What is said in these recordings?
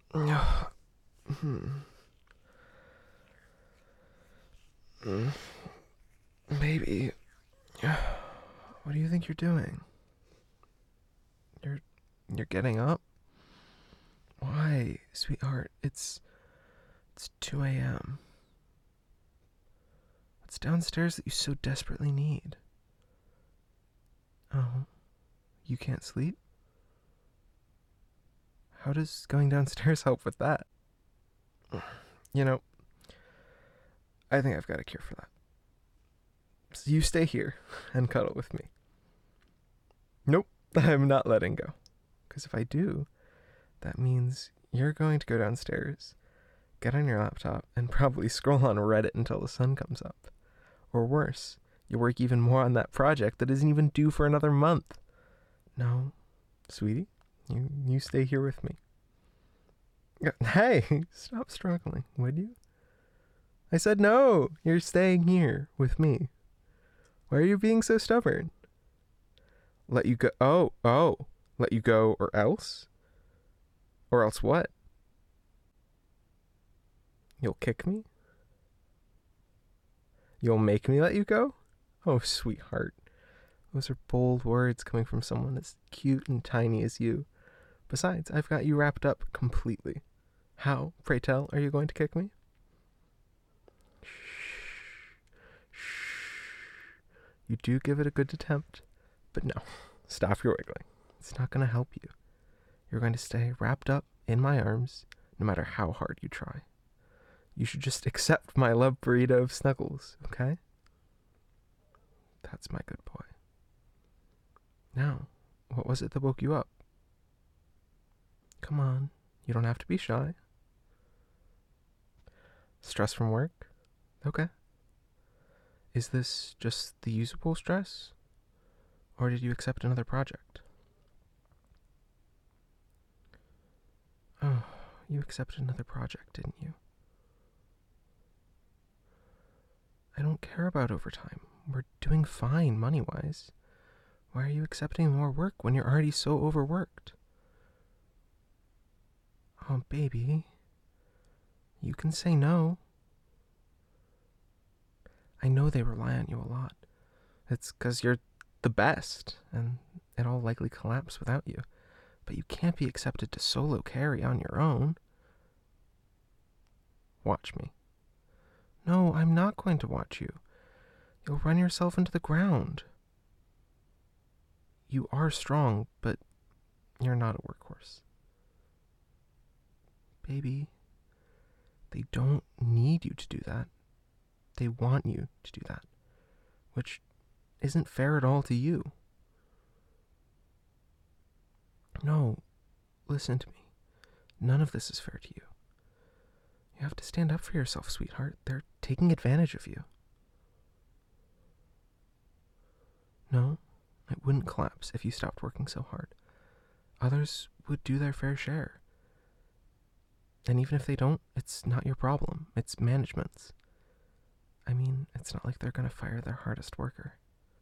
Baby, what do you think you're doing? You're you're getting up? Why, sweetheart? It's 2 a.m. What's downstairs that you so desperately need? Oh, you can't sleep? How does going downstairs help with that? You know, I think I've got a cure for that. So you stay here and cuddle with me. Nope, I'm not letting go. Because if I do, that means you're going to go downstairs, get on your laptop, and probably scroll on Reddit until the sun comes up. Or worse, you work even more on that project that isn't even due for another month. No, sweetie, you stay here with me. Hey, stop struggling, would you? I said no, you're staying here with me. Why are you being so stubborn? Let you go. Oh. Let you go or else? Or else what? You'll kick me? You'll make me let you go? Oh, sweetheart. Those are bold words coming from someone as cute and tiny as you. Besides, I've got you wrapped up completely. How, pray tell, are you going to kick me? You do give it a good attempt, but no, stop your wiggling. It's not going to help you. You're going to stay wrapped up in my arms no matter how hard you try. You should just accept my love burrito of snuggles, okay? That's my good boy. Now, what was it that woke you up? Come on, you don't have to be shy. Stress from work? Okay. Is this just the usable stress? Or did you accept another project? Oh, you accepted another project, didn't you? I don't care about overtime. We're doing fine money-wise. Why are you accepting more work when you're already so overworked? Oh, baby. You can say no. I know they rely on you a lot. It's because you're the best, and it'll likely collapse without you. But you can't be accepted to solo carry on your own. Watch me. No, I'm not going to watch you. You'll run yourself into the ground. You are strong, but you're not a workhorse. Baby, they don't need you to do that. They want you to do that, which isn't fair at all to you. No, listen to me. None of this is fair to you. You have to stand up for yourself, sweetheart. They're taking advantage of you. No, it wouldn't collapse if you stopped working so hard. Others would do their fair share. And even if they don't, it's not your problem. It's management's. I mean, it's not like they're going to fire their hardest worker.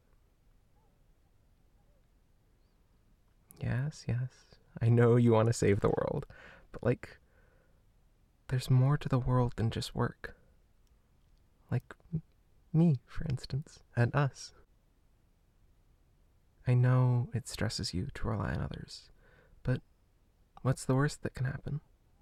Yes. I know you want to save the world, but there's more to the world than just work. Like me, for instance, and us. I know it stresses you to rely on others, but what's the worst that can happen?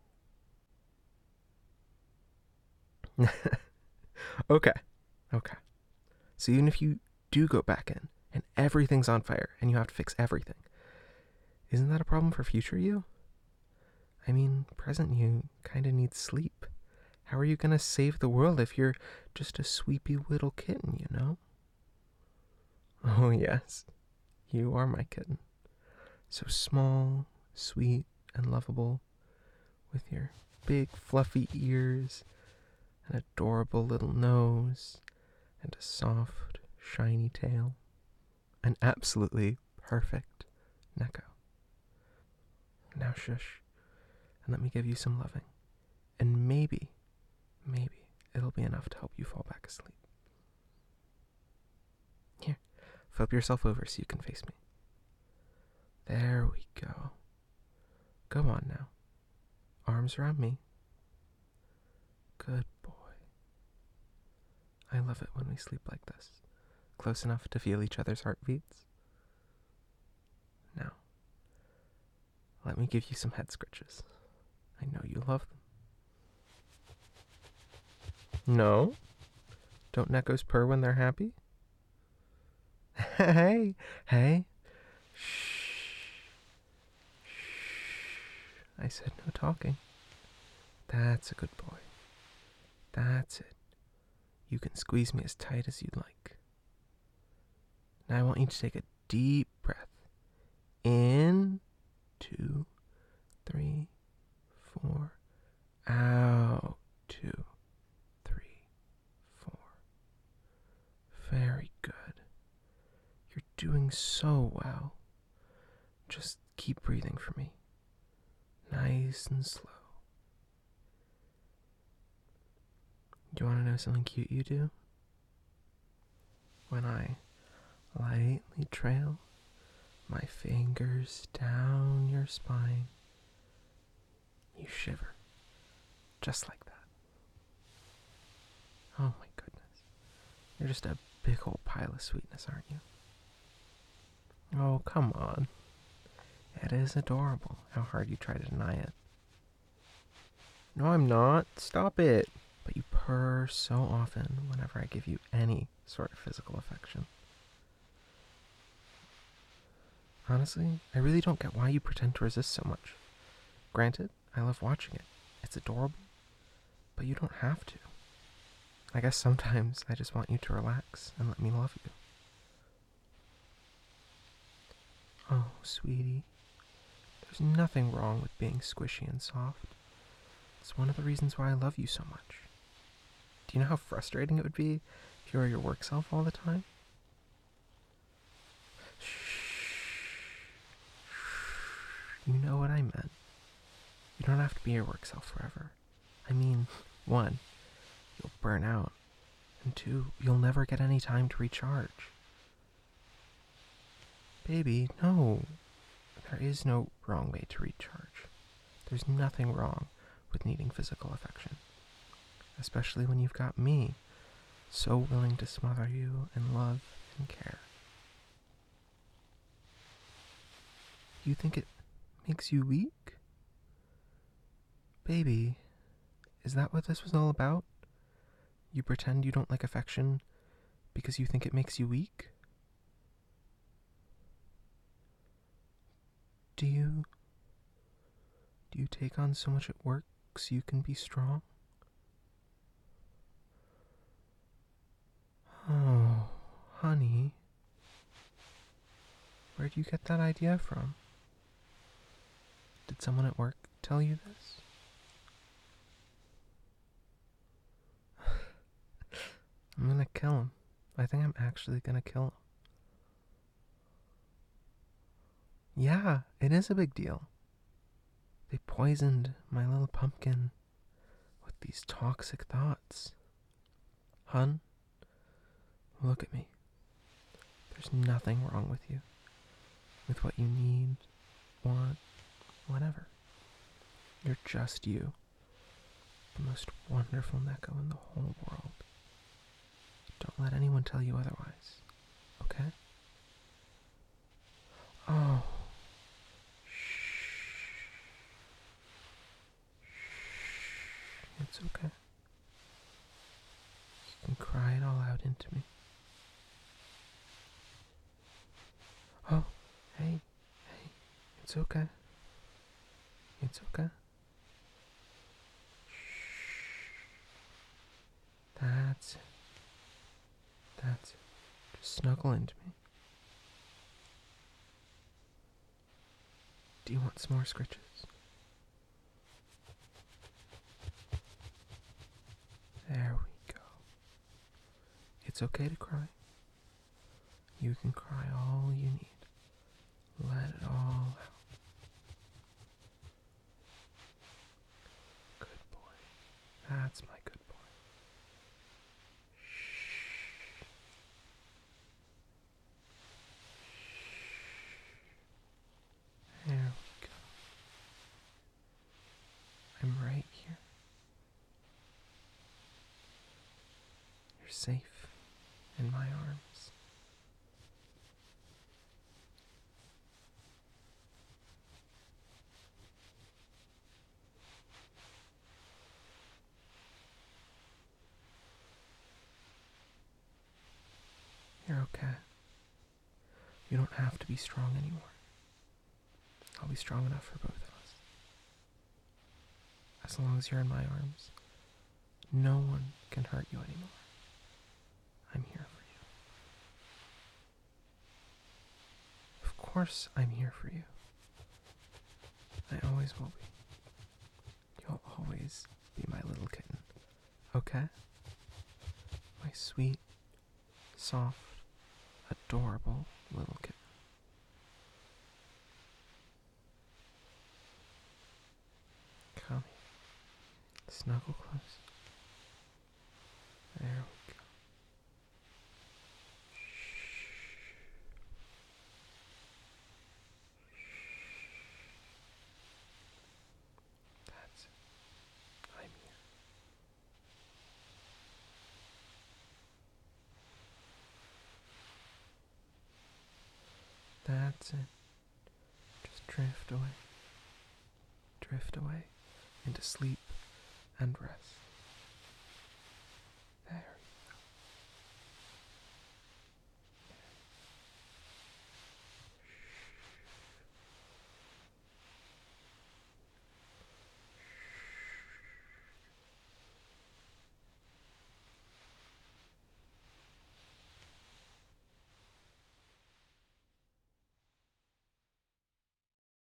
Okay. So even if you do go back in and everything's on fire and you have to fix everything, isn't that a problem for future you? I mean, present you kinda needs sleep. How are you gonna save the world if you're just a sweepy little kitten, you know? Oh, yes. You are my kitten. So small, sweet, and lovable, with your big, fluffy ears, an adorable little nose, and a soft, shiny tail. An absolutely perfect Neko. Now shush, and let me give you some loving. And maybe it'll be enough to help you fall back asleep. Here, flip yourself over so you can face me. There we go. Go on now. arms around me. Good boy. I love it when we sleep like this, close enough to feel each other's heartbeats. Now, let me give you some head scratches. I know you love them. No? Don't neckos purr when they're happy? Hey, hey. Shh. Shh. I said no talking. That's a good boy. That's it. You can squeeze me as tight as you'd like. Now I want you to take a deep breath. In, 2, 3, 4. Out, 2, 3, 4. Very good. You're doing so well. Just keep breathing for me. Nice and slow. Do you want to know something cute you do? When I lightly trail my fingers down your spine, you shiver, just like that. Oh my goodness. You're just a big old pile of sweetness, aren't you? Oh, come on. It is adorable how hard you try to deny it. No, I'm not. Stop it. But you purr so often whenever I give you any sort of physical affection. Honestly, I really don't get why you pretend to resist so much. Granted, I love watching it. It's adorable. But you don't have to. I guess sometimes I just want you to relax and let me love you. Oh, sweetie. There's nothing wrong with being squishy and soft. It's one of the reasons why I love you so much. Do you know how frustrating it would be if you were your work self all the time? You know what I meant. You don't have to be your work self forever. I mean, 1, you'll burn out, and 2, you'll never get any time to recharge. Baby, no. There is no wrong way to recharge. There's nothing wrong with needing physical affection. Especially when you've got me, so willing to smother you in love and care. You think it makes you weak? Baby, is that what this was all about? You pretend you don't like affection because you think it makes you weak? Do you take on so much at work so you can be strong? Oh, honey. Where'd you get that idea from? Did someone at work tell you this? I'm gonna kill him. I think I'm actually gonna kill him. Yeah, it is a big deal. They poisoned my little pumpkin with these toxic thoughts. Hun, look at me. There's nothing wrong with you, with what you need, want, whatever. You're just you, the most wonderful Neko in the whole world. Don't let anyone tell you otherwise, okay? Oh, shh. It's okay. You can cry it all out into me. Oh, hey, it's okay. It's okay. Shh. That's it. That's it. Just snuggle into me. Do you want some more scritches? There we go. It's okay to cry. You can cry all you need. Let it all out. Good boy. That's my good boy. Shh. There we go. I'm right here. You're safe in my arms. You're okay. You don't have to be strong anymore. I'll be strong enough for both of us. As long as you're in my arms, no one can hurt you anymore. I'm here for you. Of course, I'm here for you. I always will be. You'll always be my little kitten. Okay? My sweet, soft, adorable little kitten. Come here. Snuggle close. There we go. That's it. I'm here. That's it. Just drift away. Drift away into sleep and rest.